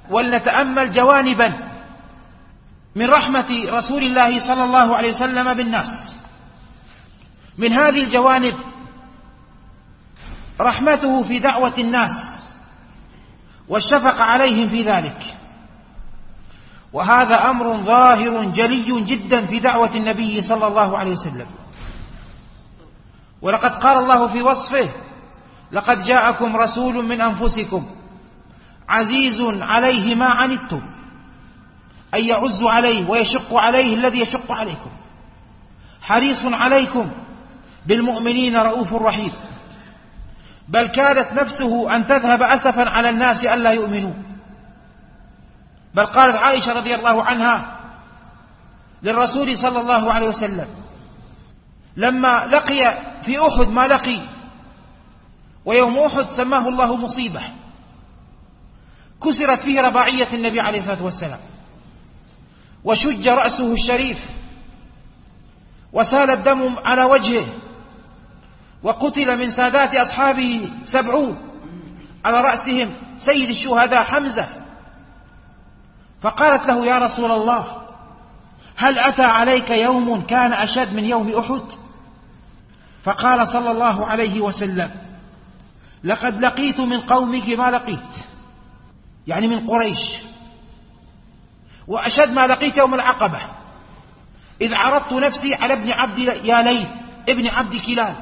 ولنتأمل جوانبا من رحمة رسول الله صلى الله عليه وسلم بالناس. من هذه الجوانب رحمته في دعوة الناس والشفقة عليهم في ذلك، وهذا أمر ظاهر جلي جدا في دعوة النبي صلى الله عليه وسلم. ولقد قال الله في وصفه: لقد جاءكم رسول من أنفسكم عزيز عليه ما عنتم، أي يعز عليه ويشق عليه الذي يشق عليكم، حريص عليكم بالمؤمنين رؤوف رحيم. بل كادت نفسه أن تذهب أسفا على الناس ألا يؤمنوا. بل قالت عائشة رضي الله عنها للرسول صلى الله عليه وسلم لما لقي في أحد ما لقي، ويوم أحد سماه الله مصيبة، كسرت فيه رباعية النبي عليه الصلاة والسلام، وشج رأسه الشريف، وسال الدم على وجهه، وقتل من سادات أصحابه 70 على رأسهم سيد الشهداء حمزة. فقالت له: يا رسول الله، هل أتى عليك يوم كان أشد من يوم أحد؟ فقال صلى الله عليه وسلم: لقد لقيت من قومك ما لقيت، يعني من قريش، وأشد ما لقيت يوم العقبة، إذ عرضت نفسي على ابن عبد ياليل ابن عبد كلال.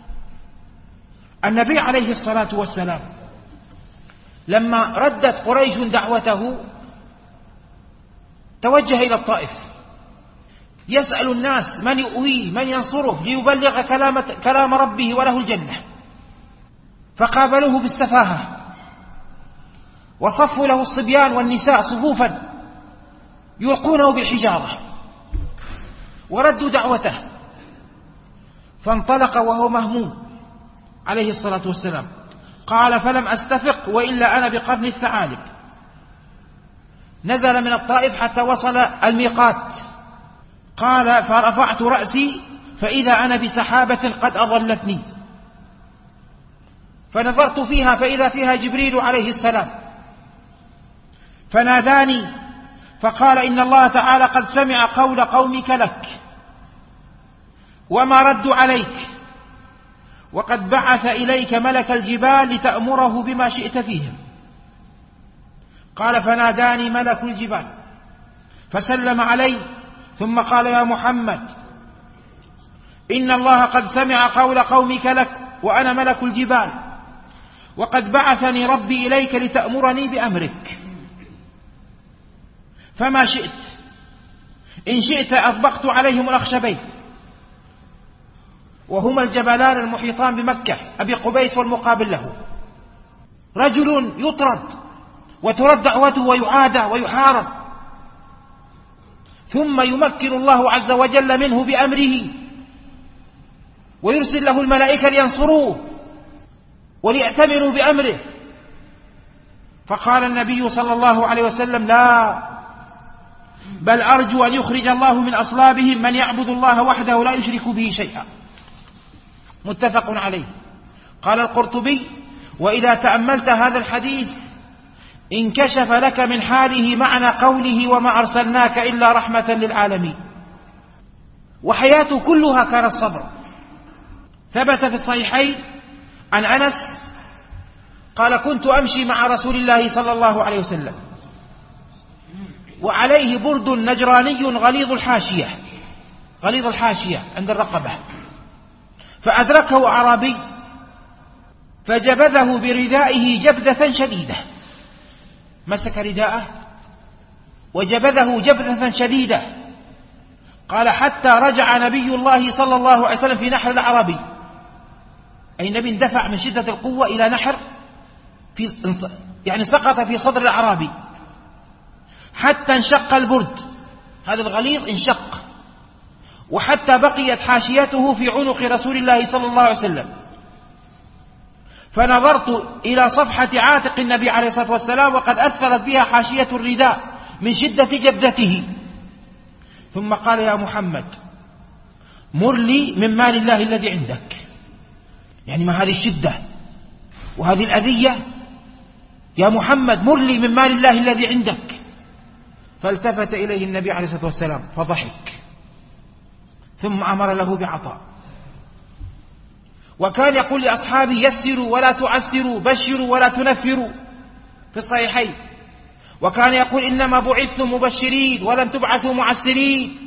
النبي عليه الصلاة والسلام لما ردت قريش دعوته توجه إلى الطائف يسأل الناس من يؤويه من ينصره ليبلغ كلام ربه وله الجنة، فقابلوه بالسفاهة، وصفوا له الصبيان والنساء صفوفا يلقونه بالحجارة، وردوا دعوته، فانطلق وهو مهموم عليه الصلاة والسلام. قال: فلم أستفق وإلا أنا بقرن الثعالب. نزل من الطائف حتى وصل الميقات. قال: فرفعت رأسي فإذا أنا بسحابة قد أظلتني، فنظرت فيها فإذا فيها جبريل عليه السلام، فناداني فقال: إن الله تعالى قد سمع قول قومك لك وما ردوا عليك، وقد بعث إليك ملك الجبال لتأمره بما شئت فيهم. قال: فناداني ملك الجبال فسلم علي، ثم قال: يا محمد، إن الله قد سمع قول قومك لك وأنا ملك الجبال، وقد بعثني ربي إليك لتأمرني بأمرك، فما شئت، إن شئت أطبقت عليهم الأخشبين، وهما الجبلان المحيطان بمكة، أبي قبيس والمقابل له. رجل يطرد وترد دعوته ويعادى ويحارب، ثم يمكن الله عز وجل منه بأمره، ويرسل له الملائكة لينصروه وليأتمروا بأمره. فقال النبي صلى الله عليه وسلم: لا، بل أرجو أن يخرج الله من أصلابهم من يعبد الله وحده لا يشرك به شيئا. متفق عليه. قال القرطبي: وإذا تأملت هذا الحديث انكشف لك من حاله معنى قوله: وما أرسلناك إلا رحمة للعالمين. وحياته كلها كانت صبر. ثبت في الصحيحين عن أنس قال: كنت أمشي مع رسول الله صلى الله عليه وسلم وعليه برد نجراني غليظ الحاشية عند الرقبة، فأدركه أعرابي فجبذه بردائه جبذة شديدة، مسك رداءه وجبذه جبذة شديدة. قال: حتى رجع نبي الله صلى الله عليه وسلم في نحر الأعرابي، أي النبي اندفع من شدة القوة إلى نحر يعني سقط في صدر الأعرابي، حتى انشق البرد، هذا الغليظ انشق، وحتى بقيت حاشيته في عنق رسول الله صلى الله عليه وسلم. فنظرت إلى صفحة عاتق النبي عليه الصلاة والسلام وقد أثرت بها حاشية الرداء من شدة جبدته. ثم قال: يا محمد، مر لي من مال الله الذي عندك. يعني ما هذه الشدة وهذه الأذية يا محمد مر لي من مال الله الذي عندك. فالتفت إليه النبي عليه الصلاة والسلام فضحك، ثم أمر له بعطاء. وكان يقول لأصحابه يسروا ولا تعسروا، بشروا ولا تنفروا، في الصحيحين. وكان يقول إنما بعثتم مبشرين ولم تبعثوا معسرين.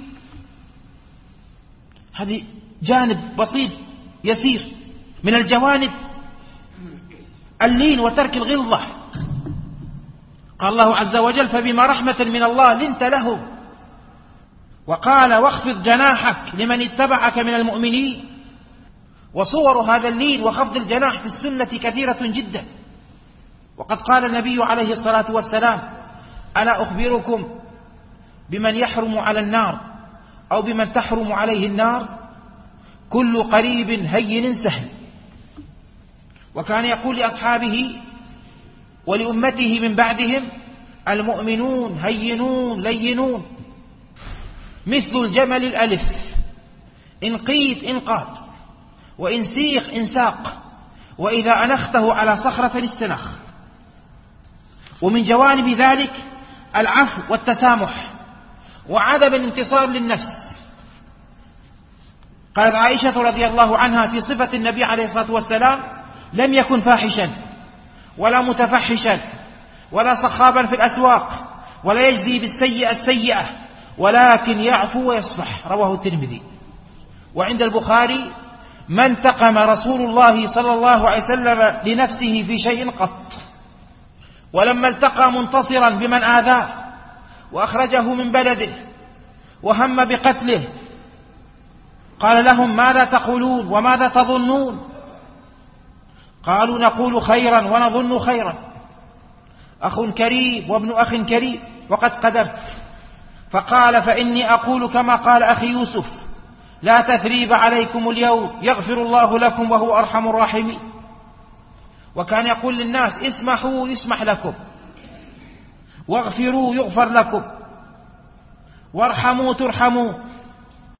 هذه جانب بسيط يسير من الجوانب اللين وترك الغلظة. قال الله عز وجل فبما رحمة من الله لنت لهم. وقال واخفض جناحك لمن اتبعك من المؤمنين. وصور هذا اللين وخفض الجناح في السنة كثيرة جدا. وقد قال النبي عليه الصلاة والسلام ألا أخبركم بمن يحرم على النار أو بمن تحرم عليه النار؟ كل قريب هين سهل. وكان يقول لأصحابه ولأمته من بعدهم المؤمنون هينون لينون مثل الجمل الألف، إن قيت إن قات، وإن سيق إن ساق، وإذا أنخته على صخرة استنخ. ومن جوانب ذلك العفو والتسامح وعدم الانتصار للنفس. قالت عائشة رضي الله عنها في صفة النبي عليه الصلاة والسلام لم يكن فاحشا ولا متفحشا ولا صخابا في الأسواق ولا يجزي بالسيئة السيئة، ولكن يعفو ويصفح. رواه الترمذي. وعند البخاري ما انتقم رسول الله صلى الله عليه وسلم لنفسه في شيء قط، ولما التقى منتصرا بمن آذاه وأخرجه من بلده وهم بقتله قال لهم ماذا تقولون وماذا تظنون؟ قالوا نقول خيرا ونظن خيرا، أخ كريم وابن أخ كريم وقد قدرت. فقال فإني أقول كما قال أخي يوسف لا تثريب عليكم اليوم يغفر الله لكم وهو أرحم الراحمين. وكان يقول للناس اسمحوا يسمح لكم، واغفروا يغفر لكم، وارحموا ترحموا،